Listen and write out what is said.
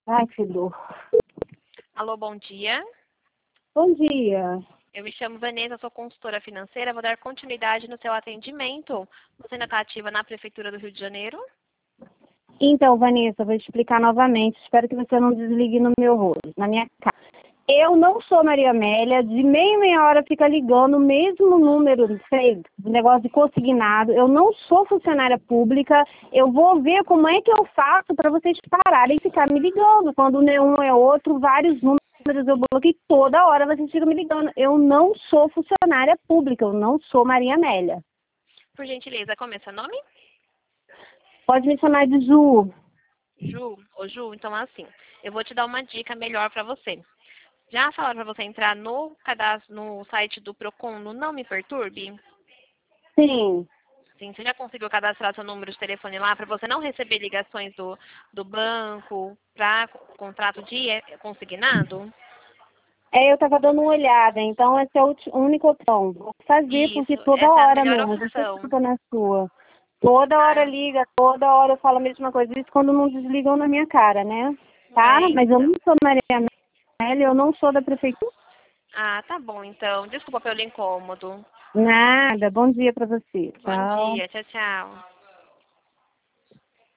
Ai, que dor. Alô, bom dia. Bom dia. Eu me chamo Vanessa, sou consultora financeira. Vou dar continuidade no seu atendimento. Você ainda está ativa na Prefeitura do Rio de Janeiro? Então, Vanessa, vou explicar novamente. Espero que você não desligue no meu rosto, na minha cara. Eu não sou Maria Amélia. De meia em meia hora fica ligando o mesmo número, não sei, negócio de consignado. Eu não sou funcionária pública. Eu vou ver como é que eu faço para vocês pararem de ficar me ligando. Quando um é outro, vários números eu bloqueio toda hora, vocês ficam me ligando. Eu não sou funcionária pública. Eu não sou Maria Amélia. Por gentileza, como é seu nome? Pode me chamar de Ju. Ju. Ô, Ju, então assim, eu vou te dar uma dica melhor para você. Já falaram para você entrar no cadastro, no site do Procon, no Não Me Perturbe? Sim. Sim, você já conseguiu cadastrar seu número de telefone lá para você não receber ligações do banco para contrato de consignado? Eu estava dando uma olhada, então essa é a única opção. Vou fazer, porque Isso, toda essa é a hora melhor mesmo, eu já opção. estou na sua. Toda hora Tá. liga, toda hora eu falo a mesma coisa. Isso quando não desligam na minha cara, né? Tá? É, Mas eu não então. sou Maria Amélia, eu não sou da prefeitura. Ah, tá bom, então. Desculpa pelo incômodo. Nada. Bom dia para você. Bom Tchau. dia. Tchau, tchau.